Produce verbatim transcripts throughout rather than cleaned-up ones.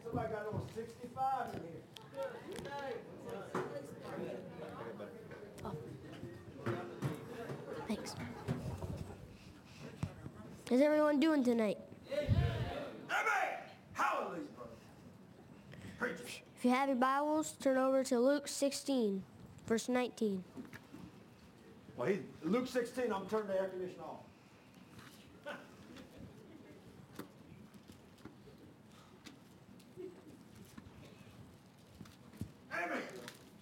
Somebody got over sixty-five in here. Oh. Thanks. How's everyone doing tonight? Amen. Hallelujah, brother. Preach. If you have your Bibles, turn over to Luke sixteen, verse nineteen. Well, he, Luke sixteen, I'm turning the air conditioner off. Amen.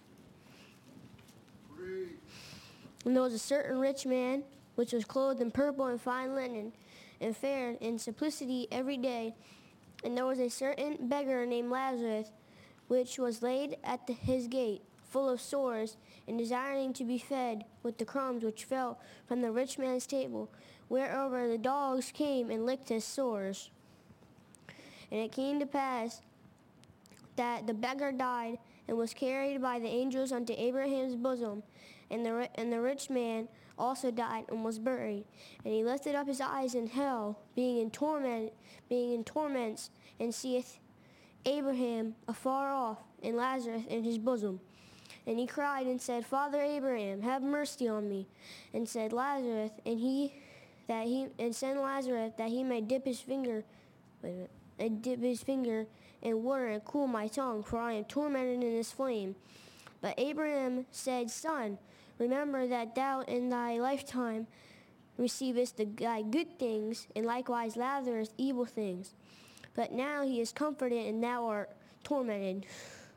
And there was a certain rich man, which was clothed in purple and fine linen, and fared in simplicity every day. And there was a certain beggar named Lazarus, which was laid at the, his gate, full of sores, and desiring to be fed with the crumbs which fell from the rich man's table, whereover the dogs came and licked his sores. And it came to pass that the beggar died and was carried by the angels unto Abraham's bosom. And the, and the rich man also died and was buried. And he lifted up his eyes in hell, being in torment, being in torments, and seeth Abraham afar off, and Lazarus in his bosom. And he cried and said, Father Abraham, have mercy on me. And said Lazarus, and he that he and send Lazarus that he may dip his finger, wait a minute, and dip his finger in water and cool my tongue, for I am tormented in this flame. But Abraham said, Son, remember that thou in thy lifetime receivest the, thy good things, and likewise Lazarus evil things. But now he is comforted, and thou art tormented.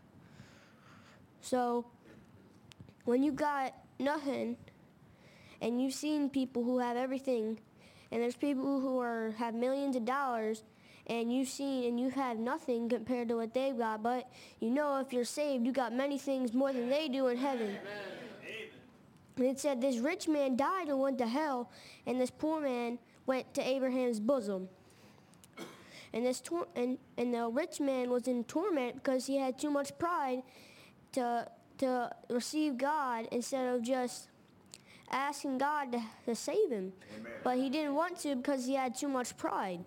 So, when you got nothing, and you've seen people who have everything, and there's people who are have millions of dollars, and you've seen and you've had nothing compared to what they've got, but you know if you're saved, you got many things more than they do in heaven. Amen. And it said this rich man died and went to hell, and this poor man went to Abraham's bosom. And this tor- and, and the rich man was in torment because he had too much pride to to receive God instead of just asking God to, to save him. Amen. But he didn't want to because he had too much pride.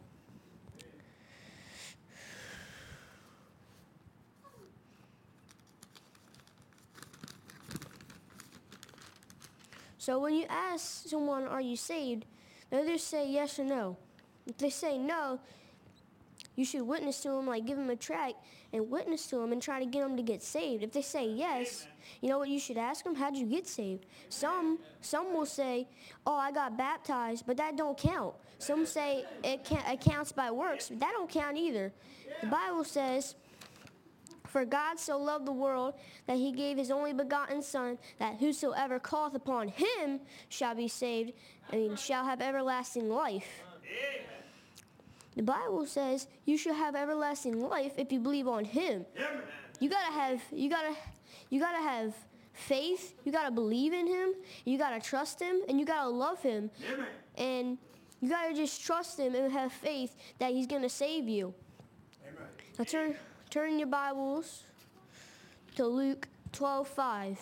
So when you ask someone, are you saved, they either say yes or no. If they say no, you should witness to them, like give them a tract and witness to them and try to get them to get saved. If they say yes, you know what you should ask them? How'd you get saved? Some some will say, oh, I got baptized, but that don't count. Some say it, can, it counts by works, but that don't count either. The Bible says, for God so loved the world that he gave his only begotten Son, that whosoever calleth upon him shall be saved, I mean, shall have everlasting life. Amen. The Bible says you should have everlasting life if you believe on him. Amen. You gotta have, you gotta, you gotta have faith. You gotta believe in him. You gotta trust him, and you gotta love him. Amen. And you gotta just trust him and have faith that he's gonna save you. Amen. Now turn. Turn your Bibles to Luke twelve five.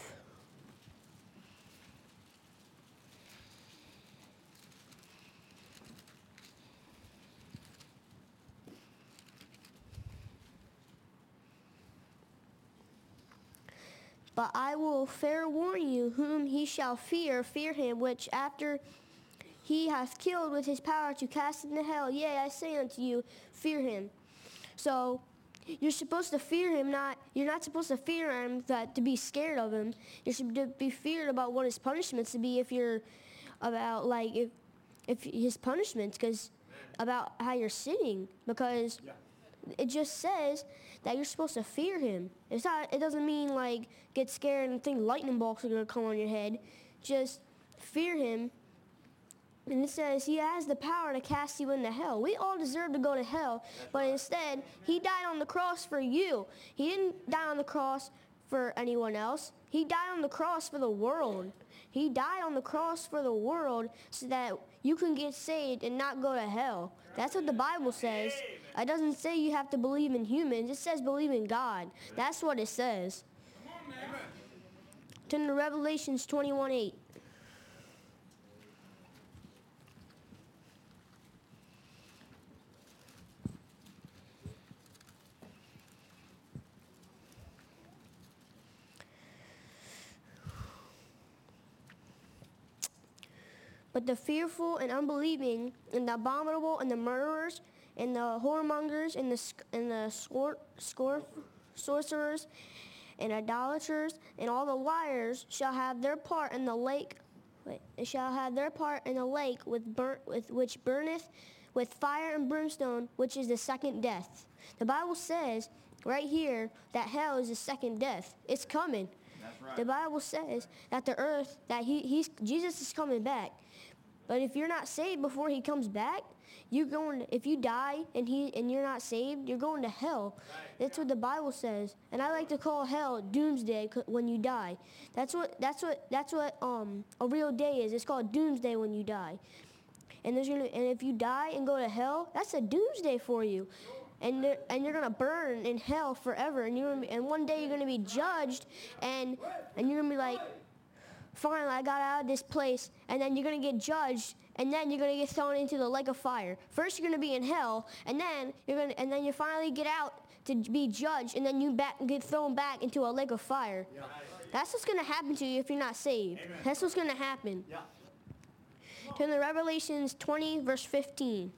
But I will fair warn you, whom he shall fear, fear him, which after he hath killed with his power to cast into hell. Yea, I say unto you, fear him. So, you're supposed to fear him, not, you're not supposed to fear him that to be scared of him. You should be feared about what his punishments to be if you're about, like, if, if his punishments, because about how you're sinning, because yeah. It just says that you're supposed to fear him. It's not, it doesn't mean, like, get scared and think lightning bolts are going to come on your head. Just fear him. And it says he has the power to cast you into hell. We all deserve to go to hell, but instead, he died on the cross for you. He didn't die on the cross for anyone else. He died on the cross for the world. He died on the cross for the world so that you can get saved and not go to hell. That's what the Bible says. It doesn't say you have to believe in humans. It says believe in God. That's what it says. Turn to Revelations twenty-one eight. But the fearful and unbelieving and the abominable and the murderers and the whoremongers and the sc- and the scor- scor- sorcerers and idolaters and all the liars shall have their part in the lake. Wait, they shall have their part in the lake with burn, with which burneth with fire and brimstone, which is the second death. The Bible says right here that hell is the second death. It's coming. That's right. The Bible says that the earth, that he, he's Jesus is coming back. But if you're not saved before he comes back, you're going. If you die and he and you're not saved, you're going to hell. That's what the Bible says. And I like to call hell doomsday c- when you die. That's what. That's what. That's what. Um, a real day is. It's called doomsday when you die. And there's gonna. And if you die and go to hell, that's a doomsday for you. And there- and you're gonna burn in hell forever. And you're gonna be, and one day you're gonna be judged, and and you're gonna be like, finally, I got out of this place, and then you're going to get judged, and then you're going to get thrown into the lake of fire. First, you're going to be in hell, and then you're going to, and then you finally get out to be judged, and then you back, get thrown back into a lake of fire. Yeah. That's what's going to happen to you if you're not saved. Amen. That's what's going to happen. Yeah. Turn to Revelations twenty, verse fifteen.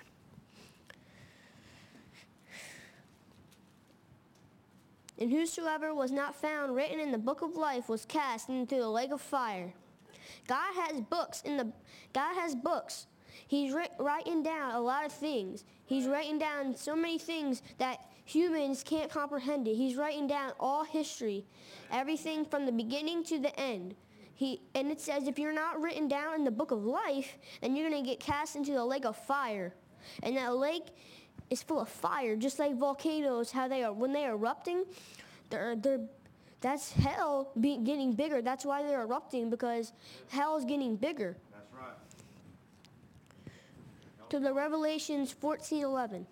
And whosoever was not found written in the book of life was cast into the lake of fire. God has books in the God has books. He's ri- writing down a lot of things. He's writing down so many things that humans can't comprehend it. He's writing down all history, everything from the beginning to the end. He and it says if you're not written down in the book of life, then you're going to get cast into the lake of fire. And that lake is full of fire, just like volcanoes, how they are when they're erupting, they're they're that's hell be, getting bigger. That's why they're erupting, because hell is getting bigger. That's right. To the Revelations fourteen eleven.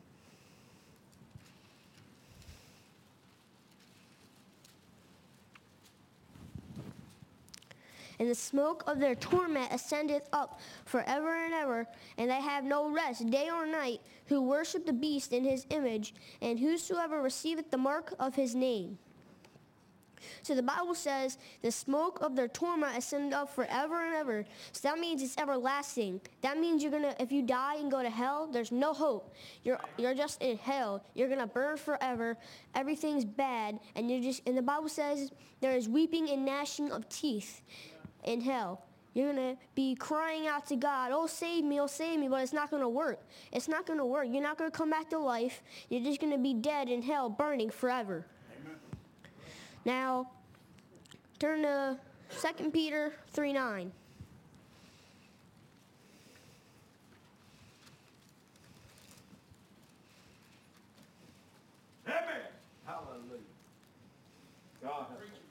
And the smoke of their torment ascendeth up forever and ever, and they have no rest day or night, who worship the beast in his image, and whosoever receiveth the mark of his name. So the Bible says the smoke of their torment ascended up forever and ever. So that means it's everlasting. That means you're gonna, if you die and go to hell, there's no hope. You're you're just in hell. You're gonna burn forever. Everything's bad, and you're just. And the Bible says there is weeping and gnashing of teeth in hell. You're going to be crying out to God, oh, save me, oh, save me, but it's not going to work. It's not going to work. You're not going to come back to life. You're just going to be dead in hell, burning forever. Amen. Now, turn to Second Peter three nine. Amen. Hallelujah. God.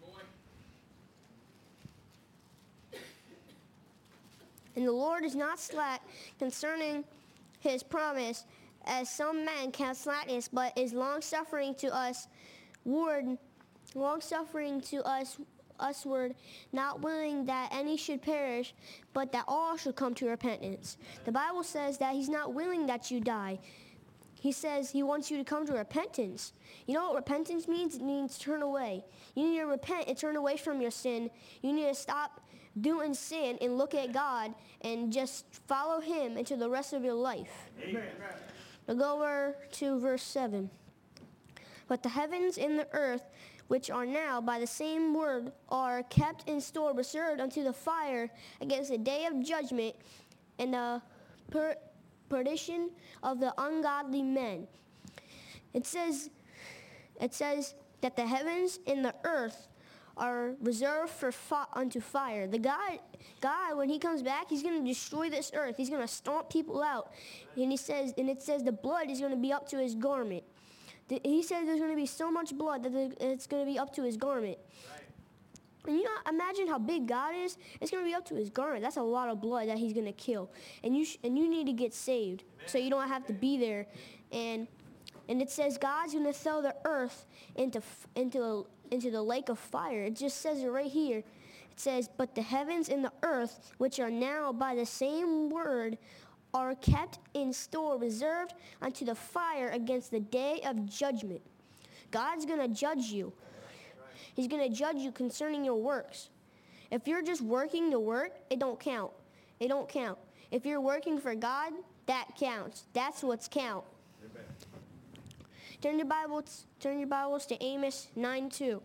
And the Lord is not slack concerning his promise, as some men count slackness, but is long-suffering to us, word, long-suffering to us, usward, not willing that any should perish, but that all should come to repentance. The Bible says that he's not willing that you die. He says he wants you to come to repentance. You know what repentance means? It means turn away. You need to repent and turn away from your sin. You need to stop doing sin and look at God and just follow him into the rest of your life. Amen. We'll go over to verse seven. But the heavens and the earth, which are now by the same word, are kept in store, reserved unto the fire against the day of judgment and the per- perdition of the ungodly men. It says, it says that the heavens and the earth are reserved for fi- unto fire. The God, God, when he comes back, he's going to destroy this earth. He's going to stomp people out. And he says, and it says the blood is going to be up to his garment. The, he says there's going to be so much blood that the, it's going to be up to his garment. Right. And you know, imagine how big God is. It's going to be up to his garment. That's a lot of blood that he's going to kill. And you sh- and you need to get saved, Amen. So you don't have to be there. And and it says God's going to throw the earth into f- into a, into the lake of fire. It just says it right here. It says, but the heavens and the earth, which are now by the same word, are kept in store, reserved unto the fire against the day of judgment. God's going to judge you. He's going to judge you concerning your works. If you're just working to work, it don't count. they don't count. If you're working for God, that counts. That's what's count. Amen. Turn your Bibles, turn your Bibles to Amos nine two.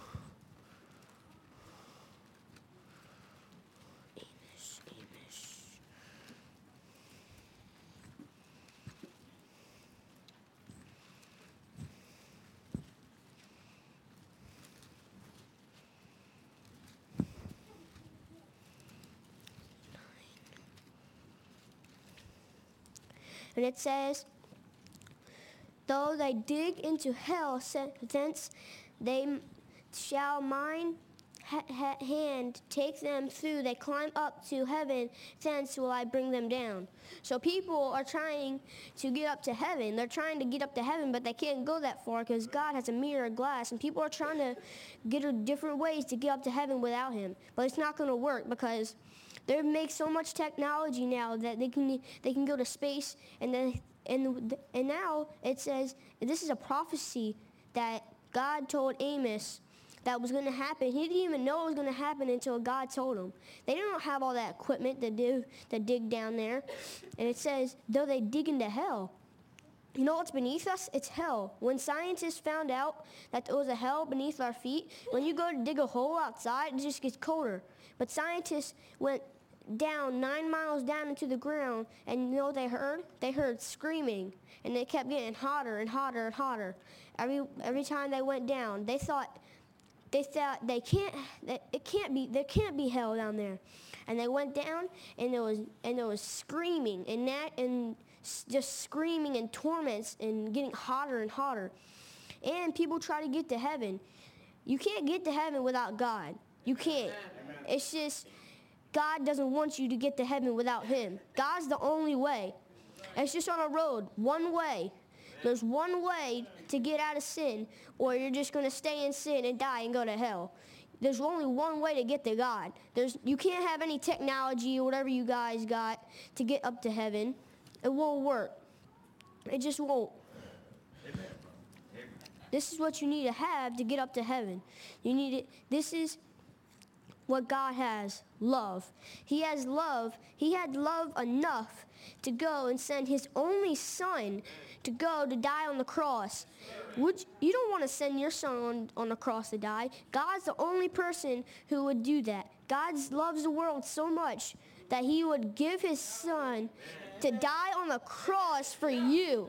Amos, Amos. And it says, though they dig into hell, thence they shall mine ha- ha- hand take them through. They climb up to heaven, thence will I bring them down. So people are trying to get up to heaven. They're trying to get up to heaven, but they can't go that far because God has a mirror of glass, and people are trying to get different ways to get up to heaven without him. But it's not going to work because they make so much technology now that they can they can go to space, and then and and now it says this is a prophecy that God told Amos that was going to happen. He didn't even know it was going to happen until God told him. They don't have all that equipment to do to dig down there, and it says though they dig into hell. You know what's beneath us? It's hell. When scientists found out that there was a hell beneath our feet, when you go to dig a hole outside, it just gets colder. But scientists went down nine miles down into the ground, and you know what they heard? They heard screaming, and they kept getting hotter and hotter and hotter. Every every time they went down, they thought they thought they can't that it can't be there can't be hell down there, and they went down, and there was and there was screaming and that and just screaming and torments and getting hotter and hotter, and people try to get to heaven. You can't get to heaven without God. You can't. Amen. It's just God doesn't want you to get to heaven without him. God's the only way. It's just on a road, one way. There's one way to get out of sin, or you're just going to stay in sin and die and go to hell. There's only one way to get to God. There's you can't have any technology or whatever you guys got to get up to heaven. It won't work. It just won't. Amen. This is what you need to have to get up to heaven. You need it. This is what God has, love. He has love. He had love enough to go and send his only son to go to die on the cross. Would you, you don't want to send your son on, on the cross to die. God's the only person who would do that. God loves the world so much that he would give his son to die on the cross for you.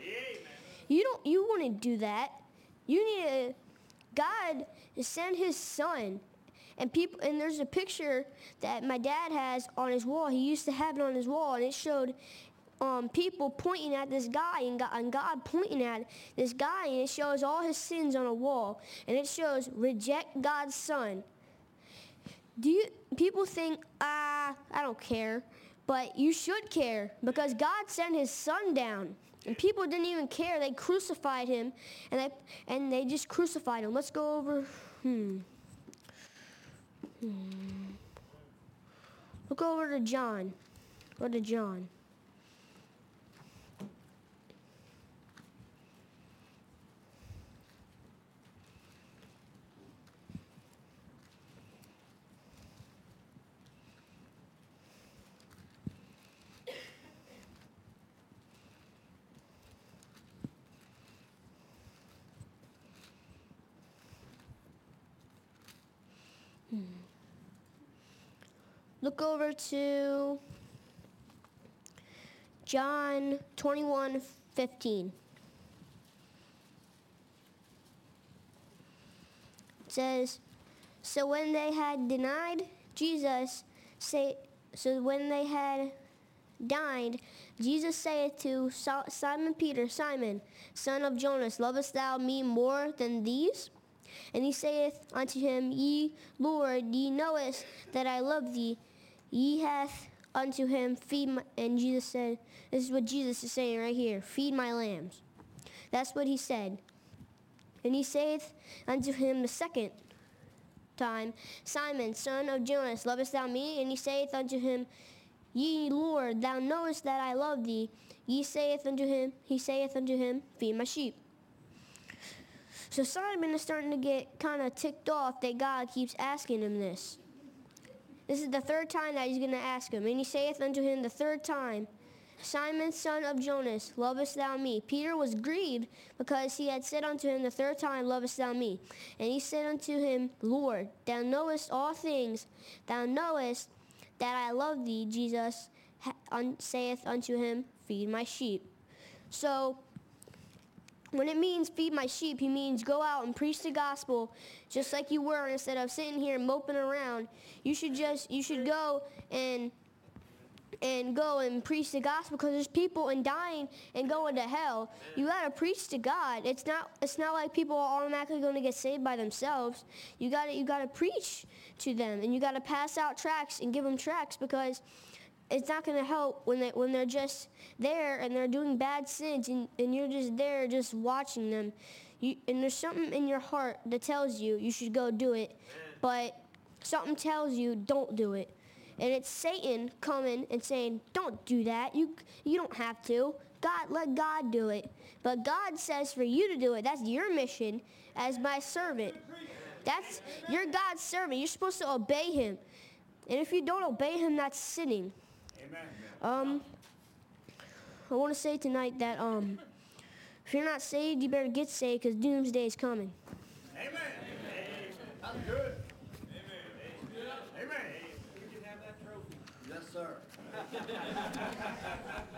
You don't you wouldn't do that. You need to, God to send his son. And people, and there's a picture that my dad has on his wall. He used to have it on his wall, and it showed um, people pointing at this guy, and God, and God pointing at this guy, and it shows all his sins on a wall, and it shows reject God's son. Do you people think ah I don't care, but you should care because God sent his son down, and people didn't even care. They crucified him, and they and they just crucified him. Let's go over. Hmm. Hmm. Look over to John. Go to John. Hmm. Look over to John twenty-one fifteen. It says, so when they had denied Jesus, say, so when they had dined, Jesus saith to Simon Peter, Simon, son of Jonas, lovest thou me more than these? And he saith unto him, Ye, Lord, ye knowest that I love thee. Ye hath unto him, feed my, and Jesus said, this is what Jesus is saying right here, feed my lambs. That's what he said. And he saith unto him the second time, Simon, son of Jonas, lovest thou me? And he saith unto him, Ye, Lord, thou knowest that I love thee. Ye saith unto him, he saith unto him, feed my sheep. So Simon is starting to get kind of ticked off that God keeps asking him this. This is the third time that he's going to ask him. And he saith unto him the third time, Simon, son of Jonas, lovest thou me? Peter was grieved because he had said unto him the third time, lovest thou me? And he said unto him, Lord, thou knowest all things. Thou knowest that I love thee. Jesus ha- un- saith unto him, feed my sheep. So when it means feed my sheep, he means go out and preach the gospel just like you were, instead of sitting here moping around. You should just, you should go and and go and preach the gospel, because there's people and dying and going to hell. You got to preach to God. It's not it's not like people are automatically going to get saved by themselves. You got to you got to preach to them, and you got to pass out tracts and give them tracts, because it's not going to help when they when they're just there and they're doing bad sins, and, and you're just there just watching them. You, and there's something in your heart that tells you you should go do it, but something tells you don't do it. And it's Satan coming and saying, don't do that. You you don't have to. God, let God do it. But God says for you to do it. That's your mission as my servant. That's, you're God's servant. You're supposed to obey him. And if you don't obey him, that's sinning. Amen. Um, I want to say tonight that um, if you're not saved, you better get saved, because doomsday is coming. Amen. That's good. Amen. Amen. Yes, sir.